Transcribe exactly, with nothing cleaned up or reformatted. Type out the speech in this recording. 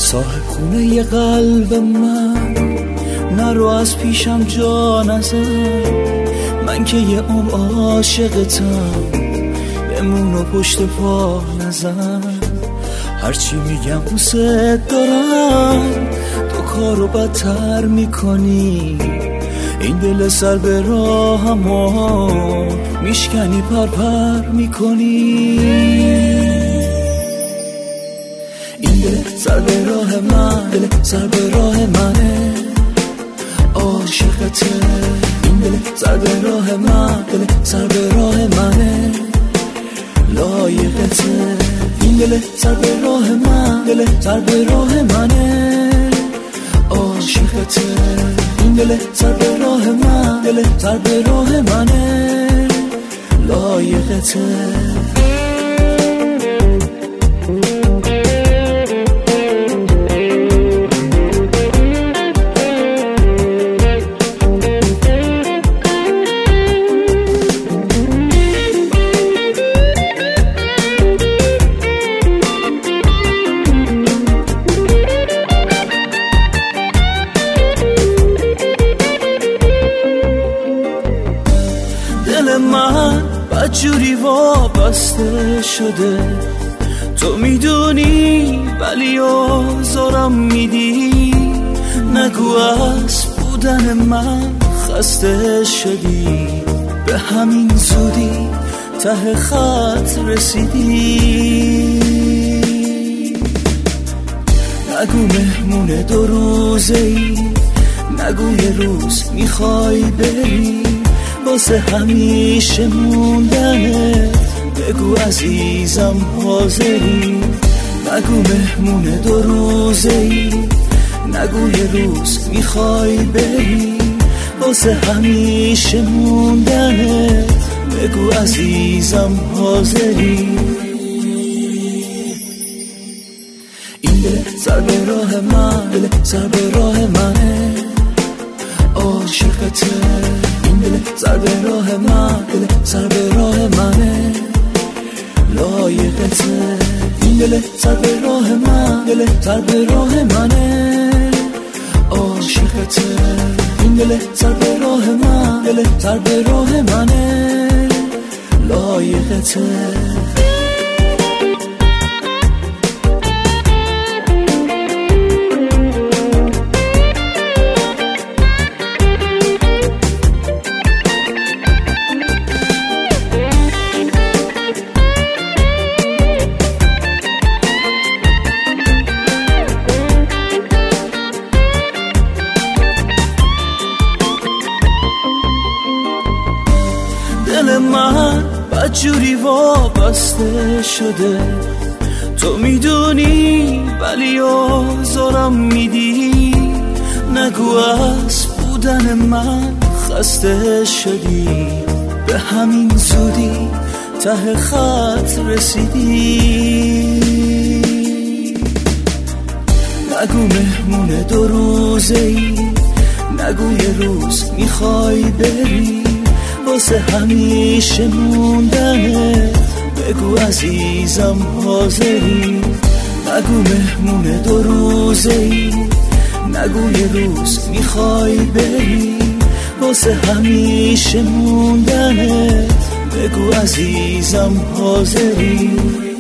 صاحب خونه ی قلب من، نرو از پیشم جا نزن، من که یه عمر عاشقتم، بمون و پشت پا نزن. هرچی میگم دوست دارم، تو کارو بدتر میکنی، این دل سر به راهمو میشکنی پر پر میکنی. این دل سر به راه من، دل سر به راه منه، عاشقته. این دل سر به راه من، دل سر به راه منه، لایقته. این دل سر به راه من، دل سر به راه منه، عاشقته. این دل سر به راه من، دل سر به راه منه، لایقته. دل من بدجوری وابسته شده، تو میدونی ولی آزارم میدی. نگو از بودن من خسته شدی، به همین زودی ته خط رسیدی. نگو مهمون دو روزه ای، نگو یه روز میخوای بری، واسه همیشه موندنه بگو عزیزم حاضری. نگو مهمون دو روزه ای، نگو یه روز میخوای بری، واسه همیشه موندنه بگو عزیزم حاضری. این دل سر به راه من، دل سر به راه منه، عاشقته. این دل سر به راه من، دل سر به راه منه، لایقته. این دل سر به راه من، دل سر به راه منه، عاشقته. این دل سر به راه من، دل سر به راه منه، لایقته. دل من بدجوری وابسته شده، تو میدونی ولی آزارم میدی. نگو از بودن من خسته شدی، به همین زودی ته خط رسیدی. نگو مهمون دو روزه ای، نگو یه روز میخوای بری، واسه همیشه موندنه بگو عزیزم حاضری. نگو مهمون دو روزه ای، نگو یه روز میخوای بری، واسه همیشه موندنه بگو عزیزم حاضری.